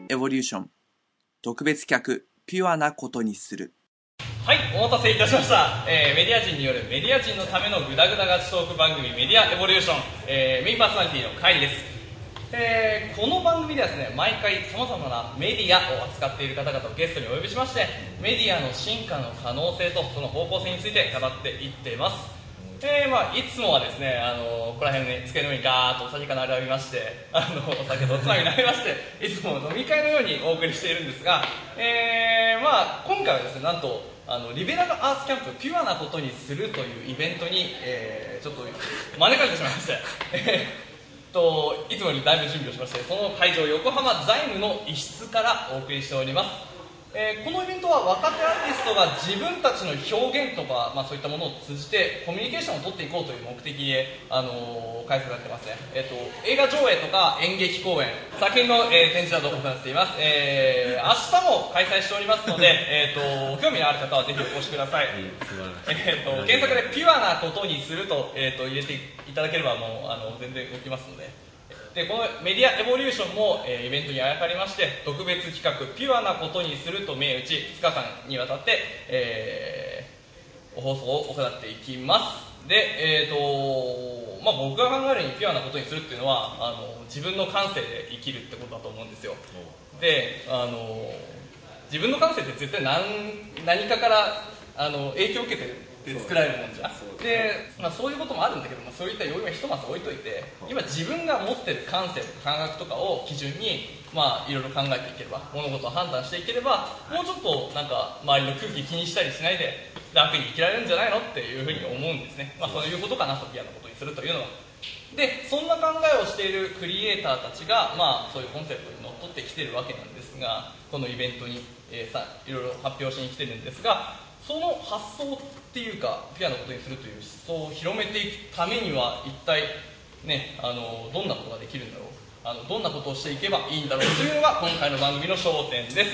エボリューション特別企画ピュアなことにする。 はい、お待たせいたしました、メディア人によるメディア人のためのグダグダガチトーク番組メディアエボリューション、メインパーソナリティのカイリです。この番組ではですね、毎回さまざまなメディアを扱っている方々をゲストにお呼びしまして、メディアの進化の可能性とその方向性について語っていっています。いつもはですね、ここら辺に机の上にガーッとお酒が並びまして、お酒とおつまみになりまして、いつも飲み会のようにお送りしているんですが、今回はですね、なんとリベラルアーツキャンプピュアなことにするというイベントに、ちょっと招かれてしまいましていつもよりだいぶ準備をしまして、その会場横浜財務の一室からお送りしております。このイベントは若手アーティストが自分たちの表現とか、そういったものを通じてコミュニケーションを取っていこうという目的で、開催されてますね。映画上映とか演劇公演、作品の、展示などを行っています。明日も開催しておりますので、興味のある方はぜひお越しください。検索でピュアなことにすると、入れていただければもう全然動きますので。でこのメディアエボリューションも、イベントにあやかりまして特別企画ピュアなことにすると銘打ち2日間にわたって、放送を行っていきます。で、僕が考えるにピュアなことにするっていうのは自分の感性で生きるってことだと思うんですよ。で自分の感性って絶対何かから影響を受けてる作られるもんじゃん。で、そういうこともあるんだけども、そういった要因はひとまず置いといて、今自分が持ってる感性とか感覚とかを基準にいろいろ考えていければ、物事を判断していければ、もうちょっと周りの空気気にしたりしないで楽に生きられるんじゃないのっていうふうに思うんですね。そういうことかなと、ピュアなことにするというのは。でそんな考えをしているクリエイターたちが、そういうコンセプトにのっとってきてるわけなんですが、このイベントに、いろいろ発表しに来てるんですが、その発想っていうかピュアなことにするという思想を広めていくためには一体ね、どんなことができるんだろう、どんなことをしていけばいいんだろうというのが今回の番組の焦点です。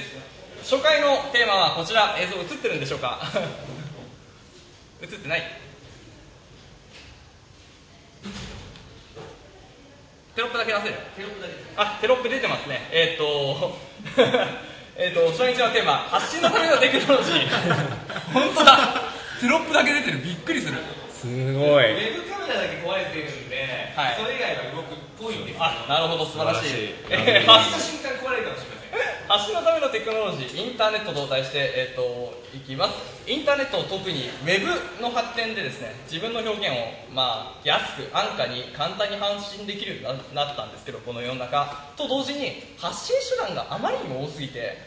初回のテーマはこちら、映像映ってるんでしょうか映ってない？テロップだけ出せる？テロップ出てますね。初日のテーマ、発信のためのテクノロジー本当だ、テロップだけ出てる、びっくりする。 すごい。ウェブカメラだけ壊れてるんで、それ以外は動くっぽいんですよ。なるほど、素晴らしい。発信瞬間壊れるかもしれません。発信のためのテクノロジー、インターネットと題して、いきます。インターネット、特にウェブの発展でですね、自分の表現を、安く安価に簡単に発信できるようになったんですけど、この世の中と同時に発信手段があまりにも多すぎて、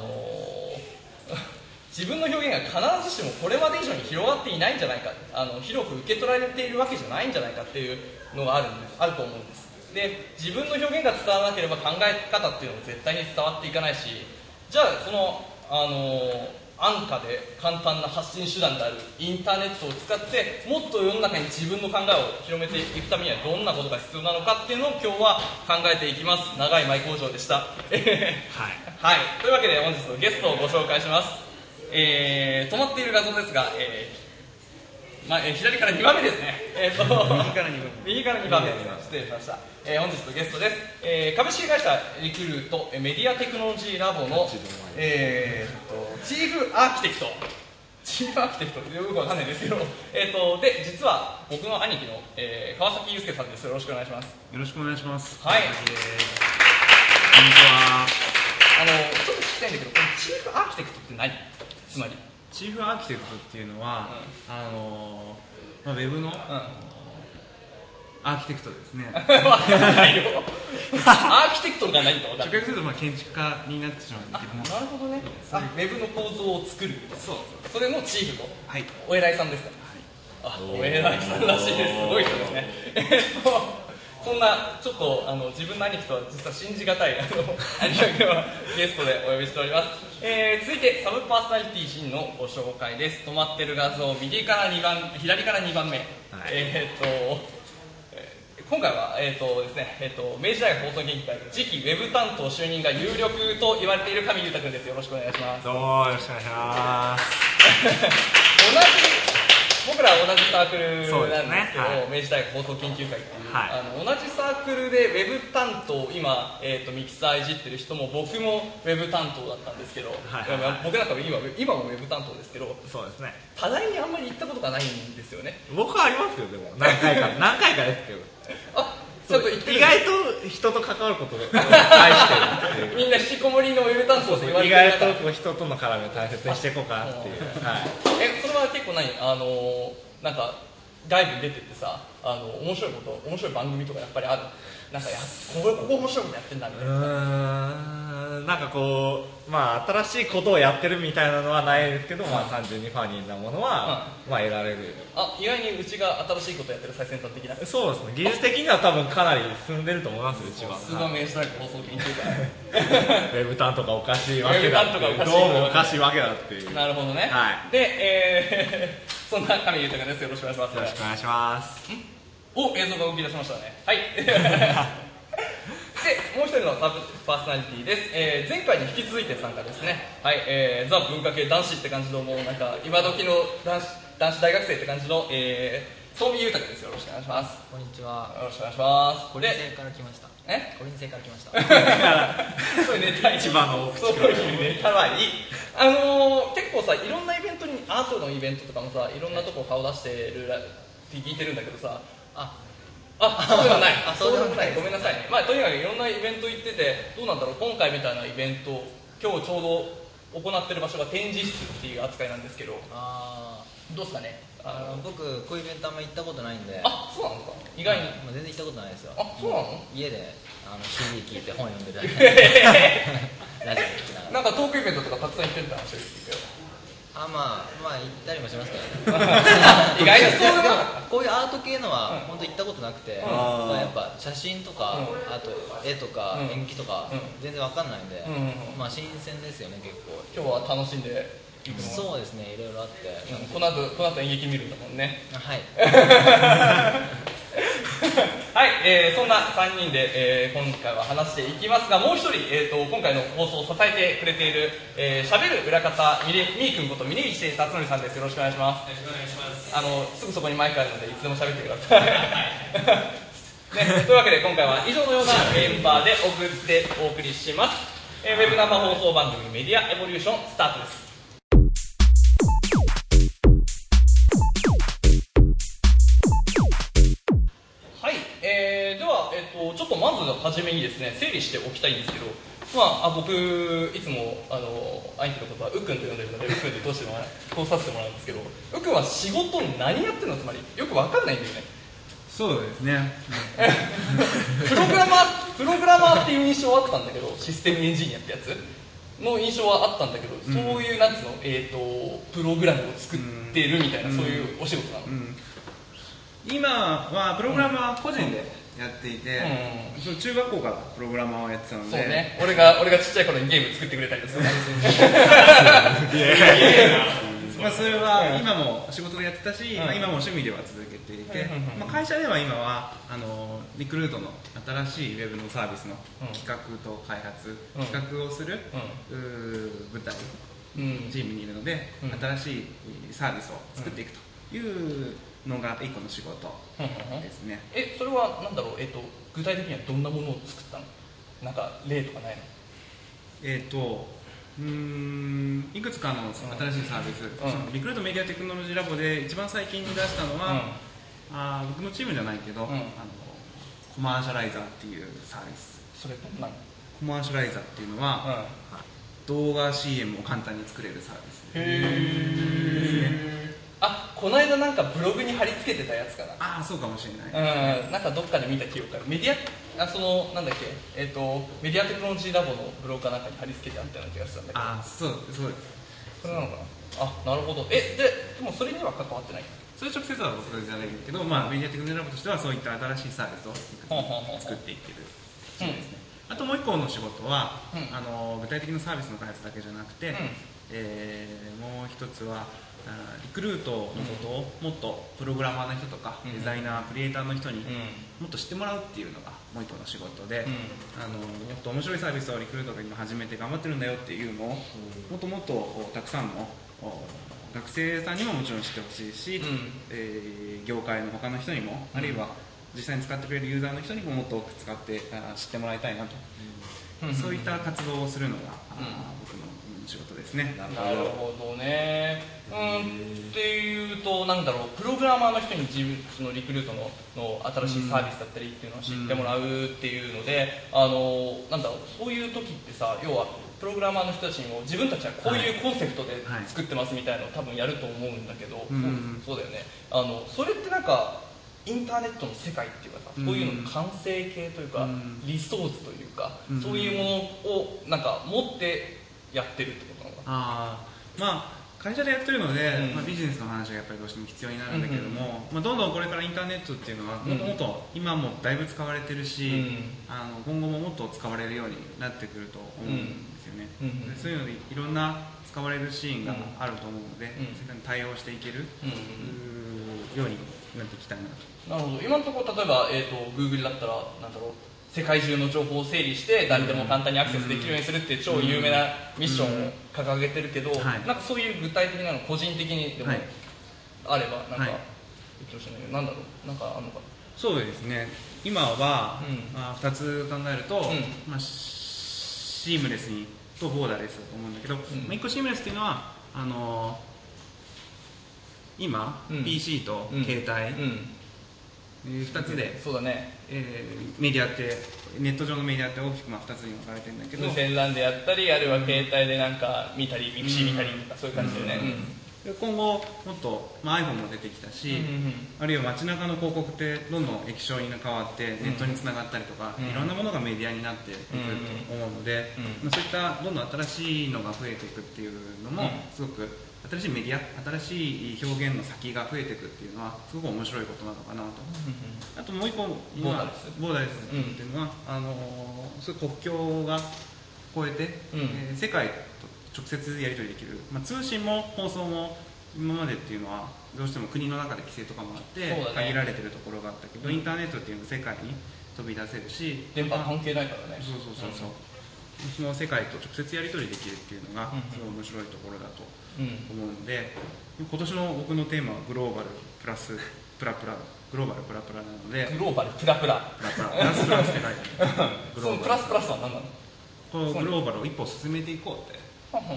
自分の表現が必ずしもこれまで以上に広がっていないんじゃないか、広く受け取られているわけじゃないんじゃないかっていうのがあると思うんです。で自分の表現が伝わらなければ考え方っていうのも絶対に伝わっていかないし、じゃあその安価で簡単な発信手段であるインターネットを使ってもっと世の中に自分の考えを広めていくためにはどんなことが必要なのかっていうのを今日は考えていきます。長い前工場でしたはい、というわけで本日のゲストをご紹介します。止まっている画像ですが、左から2番目ですね。右から2番目です。失礼しました。本日のゲストです。株式会社リクルートメディアテクノロジーラボの、チーフアーキテクトってよくわかんないですけど、で実は僕の兄貴の、川崎祐介さんです。よろしくお願いします。 よろしくお願いします。 はい。 こんにちは。 ちょっと聞きたいんだけど、このチーフアーキテクトって何？つまりチーフアーキテクトっていうのは、ウェブの、アーキテクトですね。 わかんないよ。アーキテクトが何か分かんない。 直訳すると建築家になってしまうんだけども。 なるほどね。ウェブの構造を作るみたいな。それのチーフの、お偉いさんですか？お偉いさんらしいです。すごい人ですね。そんなちょっと自分の兄貴とは実は信じがたい兄貴をゲストでお呼びしております。続いてサブパーソナリティ陣のご紹介です。止まってる画像、左から2番目、今回は、ですね、明治大学放送研究会次期ウェブ担当就任が有力と言われている上裕太君です。よろしくお願いします。 どうもよろしくお願いします。 僕ら同じサークルなんですけど、 はい、 明治大学放送研究会っていう、 はい、 同じサークルでウェブ担当、今、ミキサーいじってる人も僕もウェブ担当だったんですけど、はいはいはい、僕なんか今もウェブ担当ですけど、 そうですね、 互いにあんまり行ったことがないんですよね。 僕はありますよ、でも何回かですけどちょっと意外と人と関わることを大してるっていうみんな引きこもりのウェブ担当って言われてる意外と人との絡みを大切にしていこうかなっていう、はい、 それは結構なんか外部に出てってさ、面白い番組とかやっぱりある、なんかここ面白いことやってんだみたいな。 なんかこう、まあ新しいことをやってるみたいなのはないですけど、まあ単純にファニーなものは、まあ得られる。 意外にうちが新しいことやってる最先端的な。 そうですね、技術的には多分かなり進んでると思います、うちは。 さすが明治大学放送研究会。ウェブ担とかおかしいわけだっていう、どうもおかしいわけだっていう。 なるほどね。 はい。 で、そんな亀豊です。よろしくお願いします。 よろしくお願いします。 映像が動き出しましたね。はい。で、もう一人のサブパーソナリティです。前回に引き続いて参加ですね。はい、ザ文化系男子って感じの、もうなんか今時の男子大学生って感じの、相見豊です。よろしくお願いします。 こんにちは。 よろしくお願いします。 コリン星から来ました。コリン星から来ました。 そういうネタ一番のそういうネタはいい。結構さ、いろんなイベントに、アートのイベントとかもさ、いろんなとこ顔出してるって聞いてるんだけどさ、そうではない。そうではない。ごめんなさいね。まあとにかくいろんなイベント行ってて、どうなんだろう、今回みたいなイベント、今日ちょうど行ってる場所が展示室っていう扱いなんですけど、どうですかね。 僕こういうイベントあんま行ったことないんで。 そうなんですか。意外に。 全然行ったことないですよ。 そうなの？ 家でCD 聞いて本読んでるだけ。ラジオ聞きながら。 なんかトークイベントとかたくさん行ってるって話を聞いてよ。 まあ行ったりもしますけどね。 意外とそうでもこういうアート系のは本当行ったことなくて、やっぱ写真とか、あと絵とか演技とか全然わかんないんで、まあ新鮮ですよね結構。 今日は楽しんでいくの？ そうですね、いろいろあって。 この後演劇見るんだもんね。 はい。 はい、そんな3人で、今回は話していきますが、もう一人、今回の放送を支えてくれているしゃべる裏方みーくんこと峯岸辰徳さんです。よろしくお願いします。 よろしくお願いします。 すぐそこにマイクあるのでいつでも喋ってください。ね、というわけで今回は以上のようなメンバーでお送りします。ウェブ生放送番組メディアエボリューションスタートです。はい、では、ちょっとまず初めにですね、整理しておきたいんですけど、僕いつも兄貴のことはうっくんと呼んでるので、うっくんで通させてもらうんですけど、うっくんは仕事何やってるの？つまりよく分かんないんだよね。 そうですね。 プログラマーっていう印象はあったんだけど、システムエンジニアってやつの印象はあったんだけど、そういうなんつうの、プログラムを作ってるみたいな、そういうお仕事なの。 今はプログラマー個人でやっていて、中学校からプログラマーをやってたので、 そうね、俺がちっちゃい頃にゲーム作ってくれたりですね。 それは今も仕事でやってたし、今も趣味では続けていて、会社では今はリクルートの新しいウェブのサービスの企画と開発、企画をする部隊チームにいるので、新しいサービスを作っていくというのが1個の仕事ですね。 それはなんだろう、具体的にはどんなものを作ったの？なんか例とかないの？ いくつかの新しいサービス、リクルートメディアテクノロジーラボで一番最近に出したのは、僕のチームじゃないけど、コマーシャライザーっていうサービス。 それ何？ コマーシャライザーっていうのは、動画 CM を簡単に作れるサービスですね。 この間なんかブログに貼り付けてたやつかな。 そうかもしれない。 なんかどっかで見た記憶ある。メディアなんだっけ、メディアテクノロジーラボのブログかなんかに貼り付けてあったような気がしたんだけど。 そうです。 それなのかな。なるほど。でもそれには関わってない。 それ直接は僕じゃないけど、メディアテクノロジーラボとしてはそういった新しいサービスを作っていってるチームですね。あともう一個の仕事は、具体的なサービスの開発だけじゃなくて、もう一つはリクルートのことをもっとプログラマーの人とかデザイナー、クリエイターの人にもっと知ってもらうっていうのがもう一個の仕事で、もっと面白いサービスをリクルートが今始めて頑張ってるんだよっていうのをもっともっとたくさんの学生さんにももちろん知ってほしいし、業界の他の人にも、あるいは実際に使ってくれるユーザーの人にももっと多く使って知ってもらいたいなと、そういった活動をするのが、僕の仕事ですね。 なるほどね。っていうと、なんだろう、プログラマーの人にそのリクルートの新しいサービスだったりっていうのを知ってもらうっていうので、なんだろう、そういう時ってさ、要はプログラマーの人たちにも自分たちはこういうコンセプトで作ってますみたいなのを多分やると思うんだけど、そうだよね。それってなんかインターネットの世界っていうかさ、そういうの完成形というか、リソースというか、そういうものをなんか持ってやってるってことなのかな。 まあ会社でやってるので、ビジネスの話がやっぱりどうしても必要になるんだけども、どんどんこれからインターネットっていうのはもっともっと今もだいぶ使われてるし、今後ももっと使われるようになってくると思うんですよね。でそういうのでいろんな使われるシーンがあると思うので、それに対応していけるようになっていきたいなと。 なるほど。今のところ例えば、Google だったらなんだろう、世界中の情報を整理して誰でも簡単にアクセスできるようにするっていう超有名なミッションを掲げてるけど、なんかそういう具体的なの個人的にでもあればなんか言ってほしいんだけど、なんだろう、なんかあるのかな。 そうですね、今は、2つ考えると、シームレスにとボーダーレスだと思うんだけど、1個シームレスっていうのは今、PC と携帯、2つで、 そうだね、 メディアってネット上のメディアって大きく2つに分かれてるんだけど、 無線 LAN でやったり、あるいは携帯でなんか見たり、ミクシー見たりとかそういう感じだよね。 今後もっと、iPhone も出てきたし、あるいは街中の広告ってどんどん液晶に変わってネットにつながったりとか、いろんなものがメディアになっていくと思うので、そういったどんどん新しいのが増えていくっていうのもすごく新しいメディア、新しい表現の先が増えていくっていうのはすごく面白いことなのかなと。あともう一個ボーダーレスっていうのはそういう国境が越えて、世界と直接やり取りできる、通信も放送も今までっていうのはどうしても国の中で規制とかもあって限られてるところがあったけど、インターネットっていうのは世界に飛び出せるし、 電波関係ないからね。 その世界と直接やり取りできるっていうのがすごい面白いところだと思うので、今年の僕のテーマはグローバルプラスプラプラ、グローバルプラプラなので、 グローバルプラプラプラスプラスって書いてある。 そのプラスプラスは何なの？ このグローバルを一歩進めていこうって、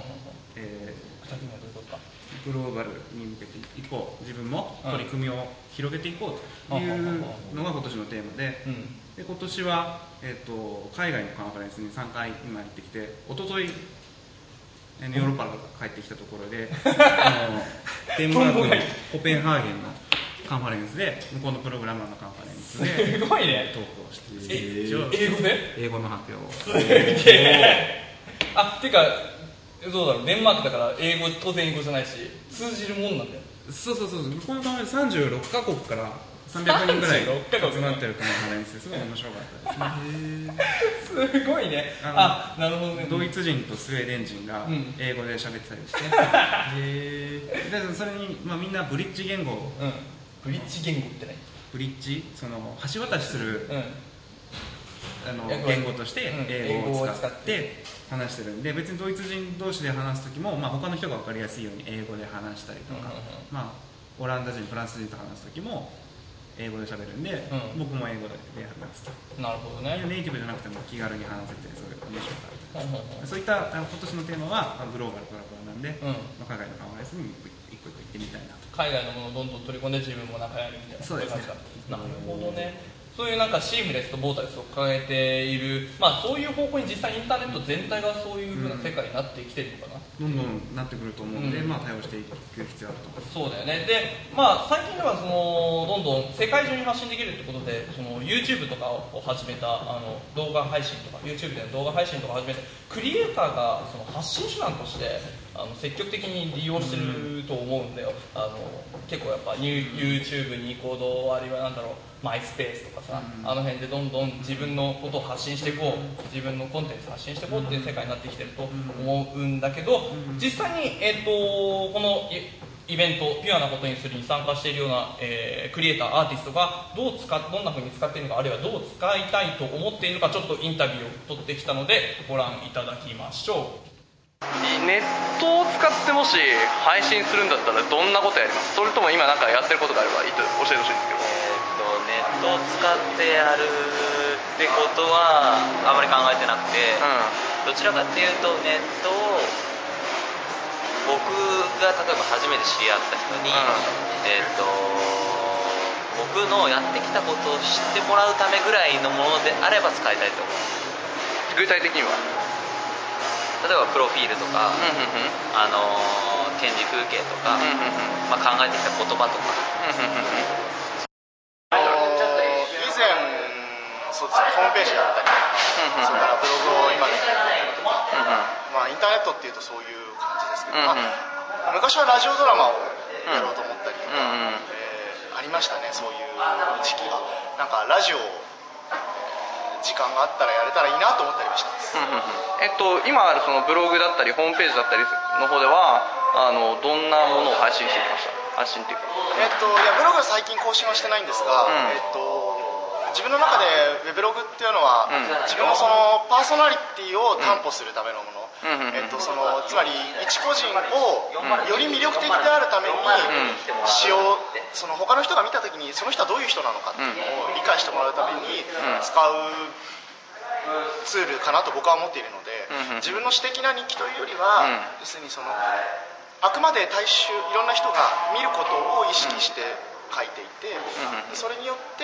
グローバルに向けて一歩自分も取り組みを広げていこうというのが今年のテーマで、今年は、海外のカンファレンスに3回今行ってきて、一昨日ヨーロッパから帰ってきたところでデンマークのコペンハーゲンのカンファレンスで、向こうのプログラマーのカンファレンスですごいね、 トークをして英語で英語の発表を。 すげえ。てかどうだろう、デンマークだから英語当然英語じゃないし通じるもんなんだよ。 そう向こうのカンファレンス36カ国から300人ぐらい集まってるカンファレンスですごい面白かったですね。 すごいね。なるほどね。 ドイツ人とスウェーデン人が英語で喋ってたりして、でそれに、みんなブリッジ言語、 ブリッジ言語って何？ ブリッジ、その橋渡しする、言語として英語を使って話してるんで、別にドイツ人同士で話す時も、他の人が分かりやすいように英語で話したりとか、オランダ人、フランス人と話す時も英語で喋るんで、僕も英語で話すと。 なるほどね。 ネイティブじゃなくても気軽に話せて、すごい面白かった。そういった今年のテーマはグローバルプラプラなんで、海外のカンファレンスに一個一個行ってみたいなと。 海外のものをどんどん取り込んで自分も仲良いみたいな。 そうですね。 なるほどね。そういうなんかシームレスとボーダーレスを掲げている、そういう方向に実際インターネット全体がそういう風な世界になってきてるのかな。 どんどんなってくると思うので、対応していく必要あると。 そうだよね。で、最近ではどんどん世界中に発信できるってことで、YouTube とかを始めた動画配信とか YouTube での動画配信とかを始めて、クリエイターが発信手段として積極的に利用してると思うんだよ。結構やっぱ YouTube ニコ動、あるいはマイスペースとかさ、あの辺でどんどん自分のことを発信していこう、自分のコンテンツ発信していこうっていう世界になってきてると思うんだけど、実際に、このイベント、ピュアなことにするに参加しているような、クリエイター、アーティストがどんな風に使っているのか、あるいはどう使いたいと思っているのか、ちょっとインタビューを取ってきたのでご覧いただきましょう。 ネットを使ってもし配信するんだったらどんなことやります？それとも今なんかやってることがあれば教えてほしいんですけど。 ネットを使ってやるってことはあまり考えてなくて、どちらかっていうとネットを僕が例えば初めて知り合った人に、僕のやってきたことを知ってもらうためぐらいのものであれば使いたいと思う。 具体的には例えばプロフィールとか、展示風景とか、考えてきた言葉とか、 以前そうですね、ホームページだったり、それからブログを今でやったりとか、インターネットっていうとそういう感じですけど、昔はラジオドラマをやろうと思ったりとか、ありましたね、そういう時期が。なんかラジオ時間があったらやれたらいいなと思ったりはしてます。 今あるそのブログだったりホームページだったりの方ではどんなものを配信してきました？発信っていうか。 いやブログは最近更新はしてないんですが、自分の中でウェブログっていうのは、自分のそのパーソナリティを担保するためのもの、つまり一個人をより魅力的であるためにその他の人が見た時にその人はどういう人なのかっていうのを理解してもらうために使うツールかなと僕は思っているので、自分の私的な日記というよりは、要するにあくまでいろんな人が見ることを意識して書いていて、それによって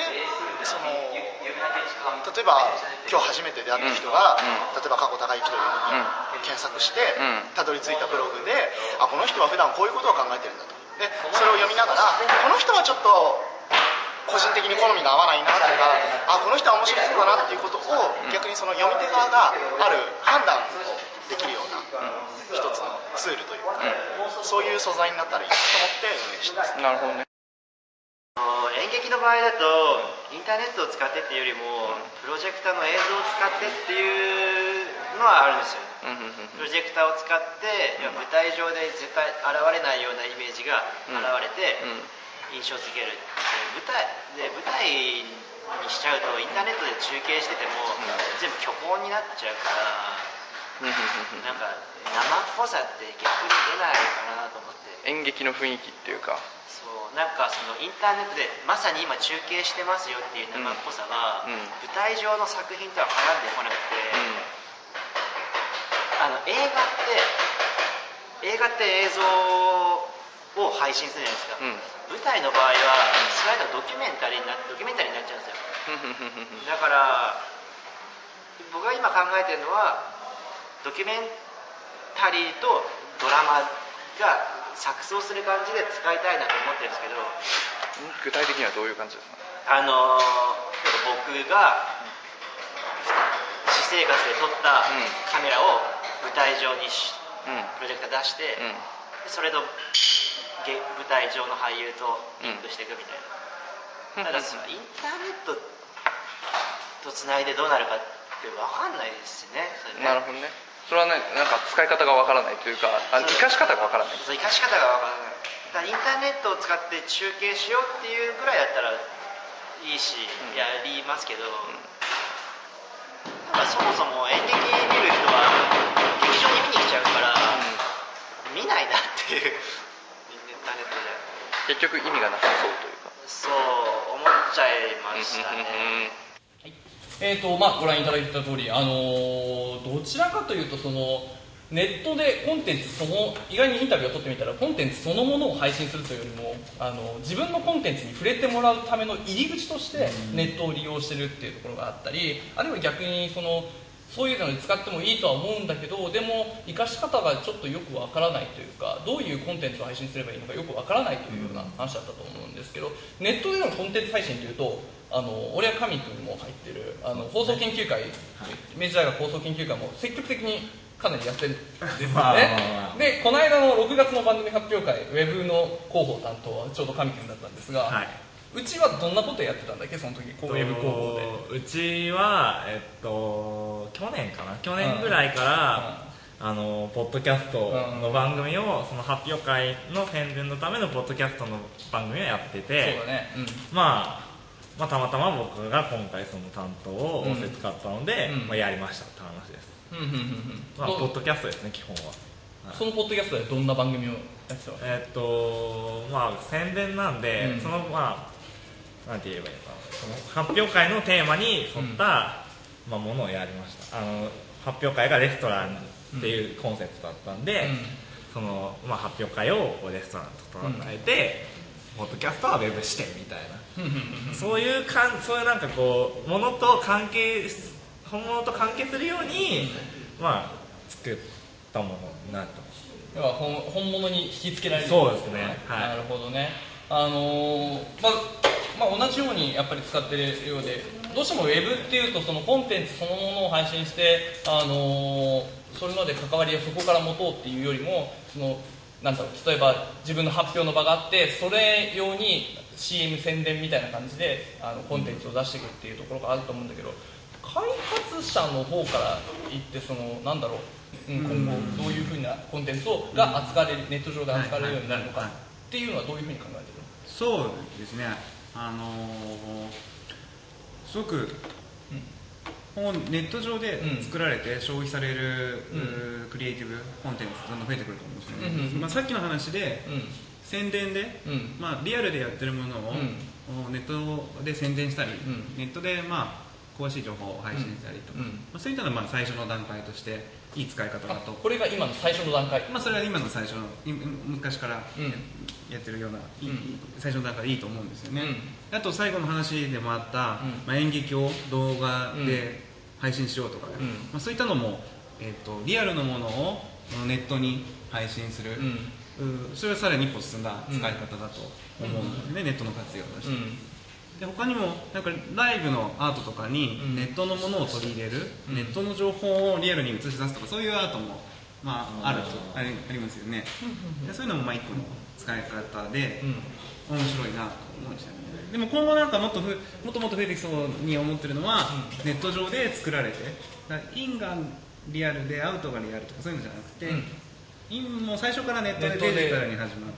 例えば今日初めて出会った人が、例えば過去高之というふうに検索してたどり着いたブログで、この人は普段こういうことを考えてるんだと。でそれを読みながら、この人はちょっと個人的に好みが合わないなとか、この人は面白そうだなっていうことを逆にその読み手側がある判断できるような一つのツールというか、そういう素材になったらいいなと思って運営してます。 なるほどね。 演劇の場合だとインターネットを使ってっていうよりもプロジェクターの映像を使ってっていうのはあるんですよね。プロジェクターを使って舞台上で絶対現れないようなイメージが現れて印象づける。舞台にしちゃうとインターネットで中継してても全部虚構になっちゃうからなんか生っぽさって逆に出ないかなと思って。 演劇の雰囲気っていうか、 なんかインターネットでまさに今中継してますよっていう生っぽさが、舞台上の作品とは絡んでこなくて、映画って映像を配信するじゃないですか、舞台の場合はスライドドキュメンタリーになっちゃうんですよだから僕が今考えてるのはドキュメンタリーとドラマが錯綜する感じで使いたいなと思ってるんですけど。 具体的にはどういう感じですか？ 僕が私生活で撮ったカメラを舞台上にプロジェクター出して、それと舞台上の俳優とリンクしていくみたいな。ただインターネットとつないでどうなるかって分かんないですね。 なるほどね。それはね、なんか使い方がわからないというか、生かし方がわからない。 生かし方がわからない。インターネットを使って中継しようっていうぐらいだったらいいし、やりますけど、そもそも演劇見る人は劇場に見に来ちゃうから、見ないなっていうインターネットで結局意味がなさそうというか、 そう思っちゃいましたね。 ご覧いただいた通り、どちらかというとネットでコンテンツ意外にインタビューを取ってみたらコンテンツそのものを配信するというよりも自分のコンテンツに触れてもらうための入り口としてネットを利用してるっていうところがあったり、あるいは逆にそういうのに使ってもいいとは思うんだけど、でも生かし方がちょっとよくわからないというか、どういうコンテンツを配信すればいいのかよくわからないというような話だったと思うんですけど、ネットでのコンテンツ配信というと俺は神君も入ってる放送研究会、明治大学放送研究会も積極的にかなりやってるんですよね。でこの間の6月の番組発表会、ウェブの広報担当はちょうど神君だったんですが、うちはどんなことやってたんだっけ、その時ウェブ広報で。 うちは去年ぐらいから、ポッドキャストの番組をその発表会の宣伝のためのポッドキャストの番組をやってて、 そうだね、 たまたま僕が今回その担当を仰せ使ったので、やりましたって話です。 ポッドキャストですね基本は。 そのポッドキャストでどんな番組をやってたの？ 宣伝なんで、そのなんて言えばいいのかな、その発表会のテーマに沿った、ものをやりました。発表会がレストランっていうコンセプトだったんで、その発表会をレストランと捉えて、ポッドキャストはウェブ視点みたいな、そういうなんかこう本物と関係するように作ったものになると。 要は本物に引き付けられる。 そうですね、 なるほどね。同じようにやっぱり使ってるようで、どうしてもウェブっていうとそのコンテンツそのものを配信して、それまで関わりをそこから持とうっていうよりも、例えば自分の発表の場があって、それ用に CM 宣伝みたいな感じでコンテンツを出していくっていうところがあると思うんだけど、開発者の方から言って今後どういうふうなコンテンツが扱われる、ネット上で扱われるようになるのかっていうのはどういうふうに考えてるの？ そうですね、すごく、ネット上で作られて消費される、クリエイティブコンテンツどんどん増えてくると思うんですよね。さっきの話で、宣伝で、リアルでやってるものを、ネットで宣伝したり、ネットで詳しい情報を配信したりとか、そういったのは最初の段階としていい使い方だと。 これが今の最初の段階？ それは今の最初の昔からやってるような、最初の段階でいいと思うんですよね。あと最後の話でもあった、演劇を動画で配信しようとか、そういったのも、リアルのものをネットに配信する、それはさらに一歩進んだ使い方だと思うので、ネットの活用として。で他にもライブのアートとかにネットのものを取り入れる、ネットの情報をリアルに映し出すとか、そういうアートもありますよね。でそういうのも一個の使い方で面白いなと思いましたね。でも今後もっと増えてきそうに思ってるのは、ネット上で作られて、インがリアルでアウトがリアルとかそういうのじゃなくて、インも最初からネットでデジタルに始まって、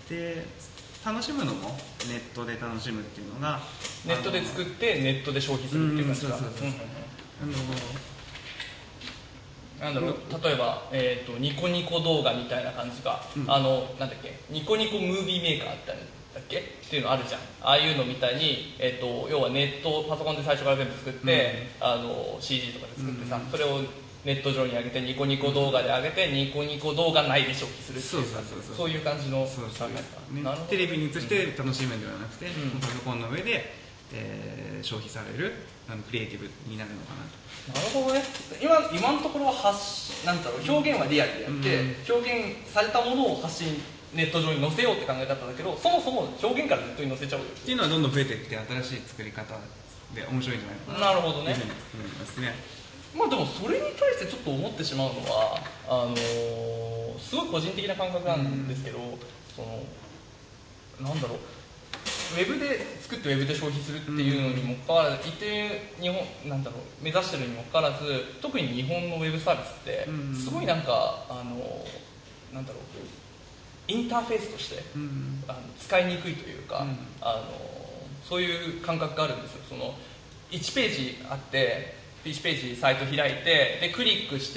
で楽しむのもネットで楽しむっていうのが、 ネットで作ってネットで消費するっていう感じか。例えば、ニコニコ動画みたいな感じか、ニコニコムービーメーカーだっけっていうのあるじゃん。ああいうのみたいに、要はネットパソコンで最初から全部作って、CG とかで作ってさ、それをネット上に上げて、ニコニコ動画で上げて、ニコニコ動画内で消費するっていうか、そういう感じのテレビに映して楽しむんではなくて、パソコンの上で消費されるクリエイティブになるのかなと。 なるほどね。今のところは表現はリアルでやって、表現されたものをネット上に載せようって考え方だけど、そもそも表現からネットに載せちゃうっていうのはどんどん増えていって、新しい作り方で面白いんじゃないかな。 なるほどね。 思いますね。 でもそれに対してちょっと思ってしまうのは、すごい個人的な感覚なんですけど、ウェブで作ってウェブで消費するっていうのにもかかわらず、一定目指してるにもかかわらず、特に日本のウェブサービスってすごいインターフェースとして、使いにくいというか、そういう感覚があるんですよ。1ページあって1ページサイト開いて、でクリックして、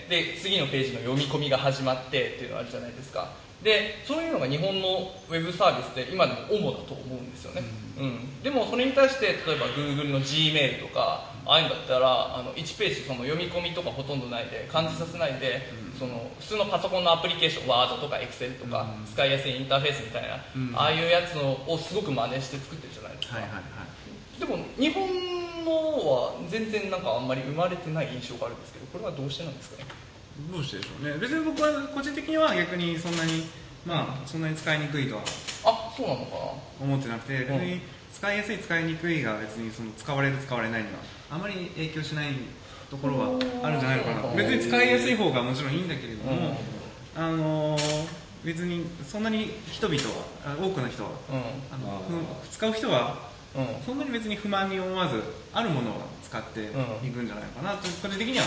で次のページの読み込みが始まってっていうのがあるじゃないですか。でそういうのが日本のウェブサービスで今でも主だと思うんですよね。でもそれに対して例えば Google の Gmail とかああいうんだったら1ページ読み込みとかほとんどないで、感じさせないで、普通のパソコンのアプリケーション、ワードとか Excel とか、使いやすいインターフェースみたいな、ああいうやつをすごく真似して作ってるじゃないですか。でも日本のは全然あんまり生まれてない印象があるんですけど、これはどうしてなんですかね。 どうしてでしょうね。別に僕は個人的には逆にそんなに使いにくいとはそうなのかな思ってなくて、別に使いやすい使いにくいが別に使われる使われないにはあまり影響しないところはあるんじゃないのかな。別に使いやすい方がもちろんいいんだけれども、別にそんなに人々は多くの人は、使う人はそんなに別に不満に思わず、あるものを使っていくんじゃないかなと個人的には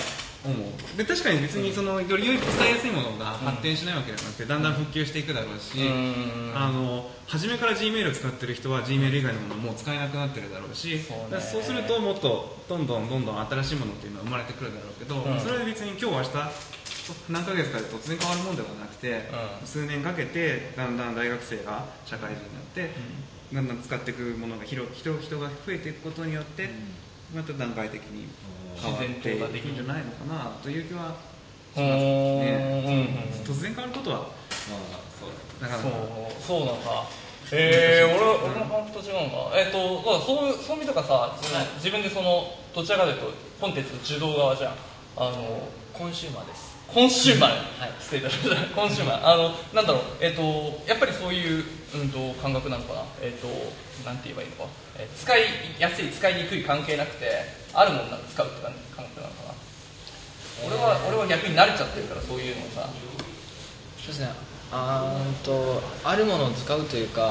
思う。で確かに別にそのより良い伝えやすいものが発展しないわけじゃなくて、だんだん普及していくだろうし、初めから Gmail を使ってる人は Gmail 以外のものもう使えなくなってるだろうし、そうするともっとどんどん新しいものっていうのは生まれてくるだろうけど、それは別に今日明日何ヶ月かで突然変わるものではなくて、数年かけてだんだん大学生が社会人になって、だんだん使っていくものが人が増えていくことによって、また段階的に変わっていくんじゃないのかなという気はしますね。突然変わることはなかなかそうなのか。俺の感覚と違うのか。そういう意味とかさ、自分でどちらかというとコンテンツの受動側じゃん。 コンシューマーです。 コンシューマー、失礼いたしました。コンシューマー、なんだろう、やっぱりそういう、感覚なのかな、なんて言えばいいのか、使いやすい、使いにくい関係なくて、あるものなら使うって感覚なのかな。俺は逆に慣れちゃってるから、そういうのをさ。 そうですね。あるものを使うというか、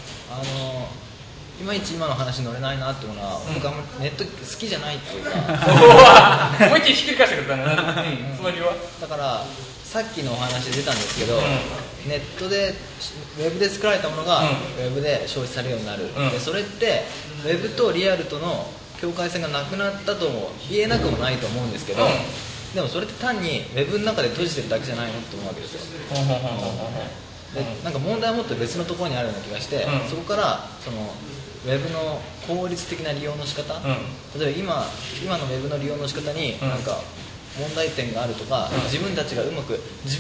いまいち今の話に乗れないなっていうのは、僕はネット好きじゃないっていうか思いっきりひっくり返してくれたね。つまりはだからさっきのお話で出たんですけど、ネットでウェブで作られたものがウェブで消費されるようになる、でそれってウェブとリアルとの境界線がなくなったとも言えなくもないと思うんですけど、でもそれって単にウェブの中で閉じてるだけじゃないのって思うわけですよ。でなんか問題はもっと別のところにあるような気がして、そこからウェブの効率的な利用の仕方、例えば今のウェブの利用の仕方になんか問題点があるとか、自分たちがうまく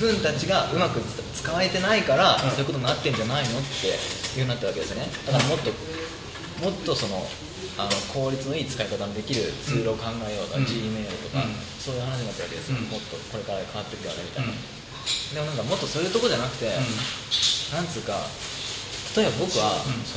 使えてないから、そういうことになってんじゃないのっていう風になったわけですよね。だからもっと効率のいい使い方のできるツールを考えようとか、Gmail とか、そういう話になったわけですよ。もっとこれから変わっていくよねみたいな。でもなんかもっとそういうとこじゃなくて、なんつうか、例えば僕は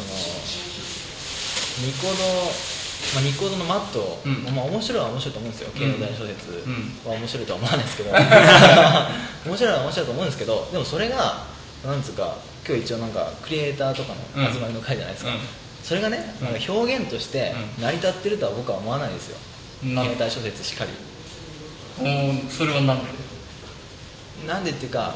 ニコ動のマット、面白いは面白いと思うんですよ。経済小説は面白いとは思わないですけど面白いは面白いと思うんですけど、でもそれがなんつうか、今日一応なんかクリエイターとかの集まりの会じゃないですか、それがね、表現として成り立ってるとは僕は思わないですよ。経済小説しかり。 それはなんでっていうか、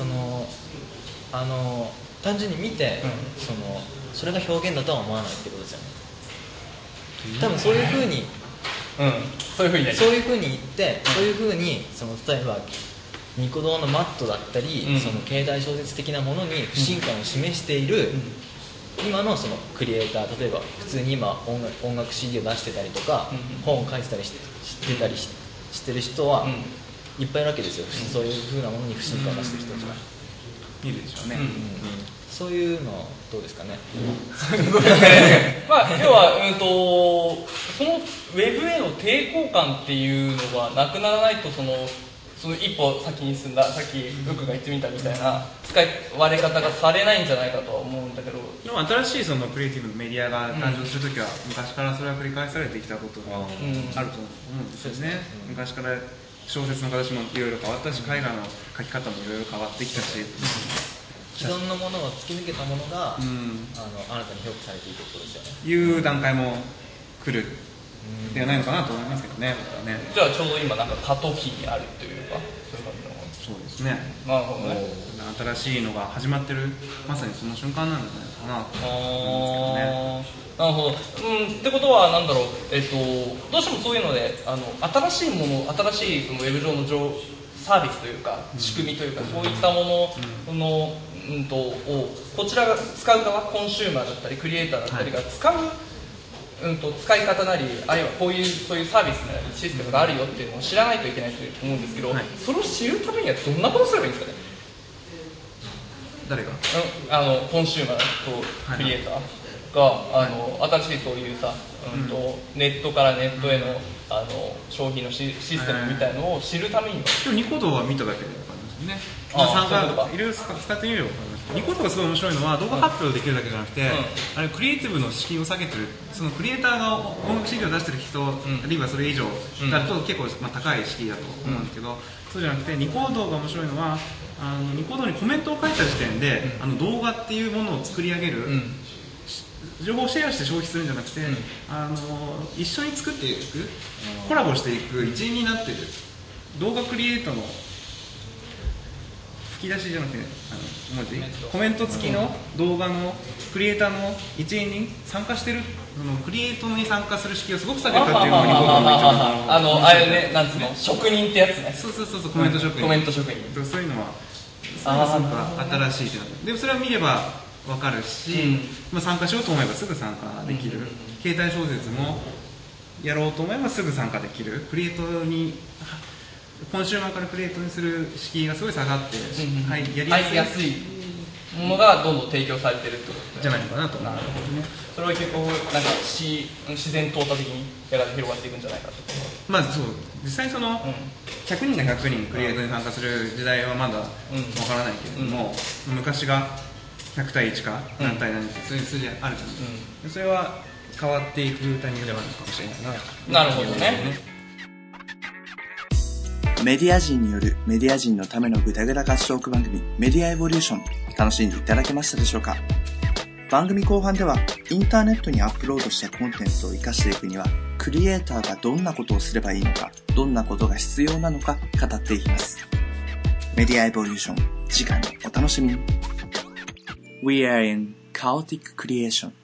単純に見て、それが表現だとは思わないってことですよね。多分そういう風に言って、そういう風に例えばニコ動のマットだったり、経済小説的なものに不信感を示している、今のクリエイター、例えば普通に今音楽 CD を出してたりとか、本を書いてたりしてたりしてる人はいっぱいいるわけですよ。そういう風なものに不信感を出してる人たちがいるでしょうね。 そういうのどうですかね。 要はそのウェブへの抵抗感っていうのがなくならないと、その一歩先に進んだ、さっき僕が言ってみたみたいな使い割れ方がされないんじゃないかとは思うんだけど、 でも新しいクリエイティブのメディアが誕生するときは、昔からそれは繰り返されてきたことがあると思うんですよね。昔から小説の形もいろいろ変わったし、絵画の描き方もいろいろ変わってきたし、 既存のものを突き抜けたものが、新たに評価されていくってことですよね。 いう段階も来るではないのかなと思いますけどね。 じゃあちょうど今なんか過渡期にあるというか、そういう感じの。 そうですね。 なるほどね。 新しいのが始まってる、まさにその瞬間なんじゃないのかなと思うんですけどね。 なるほど。ってことはなんだろう、どうしてもそういうので、新しいもの、新しいそのウェブ上のサービスというか仕組みというか、そういったもののをこちらが使う側、コンシューマーだったりクリエイターだったりが使う、使い方なり、あるいはそういうサービスなりシステムがあるよっていうのを知らないといけないと思うんですけど、それを知るためにはどんなことすればいいんですかね。 誰がコンシューマーとクリエイターが、新しいそういうさ、ネットからネットへの消費のシステムみたいのを知るためには、 ニコ動は見ただけで分かりますよね。いろいろ使ってみれば分かります。ニコ動がすごい面白いのは、動画発表できるだけじゃなくて、あれクリエイティブの敷居を下げてる、そのクリエイターが音楽 CD を出してる人、あるいはそれ以上だと結構高い敷居だと思うんですけど、そうじゃなくてニコ動が面白いのは、ニコ動にコメントを書いた時点で、動画っていうものを作り上げる、情報をシェアして消費するんじゃなくて、一緒に作っていく、コラボしていく一員になっている動画クリエイトの吹き出しじゃなくて文字コメント付きの動画のクリエイターの一員に参加してるクリエイトに参加する敷居をすごく下げたっていうのに僕はめちゃくちゃあれね、なんつうの、職人ってやつね。 そうコメント職人、 コメント職人、 そういうのはすごく新しいってなって、でもそれを見れば分かるし、参加しようと思えばすぐ参加できる、携帯小説もやろうと思えばすぐ参加できる、クリエイトにコンシューマーからクリエイトにする敷居がすごい下がって、やりやすいものがどんどん提供されてるってことじゃないのかなと思う。 それは結構なんか自然淘汰的にやがて広がっていくんじゃないかと。 まあそう実際その、100人が100人クリエイトに参加する時代はまだわからないけれども、昔が100対1か何対何ってそういう数字あるじゃない、それは変わっていくタイミングではあるのかもしれないな。 なるほどね。 メディア人によるメディア人のためのグダグダガチトーク番組メディアエボリューション、楽しんでいただけましたでしょうか。番組後半ではインターネットにアップロードしたコンテンツを活かしていくにはクリエイターがどんなことをすればいいのか、どんなことが必要なのか語っていきます。メディアエボリューション、次回もお楽しみに。We are in chaotic creation.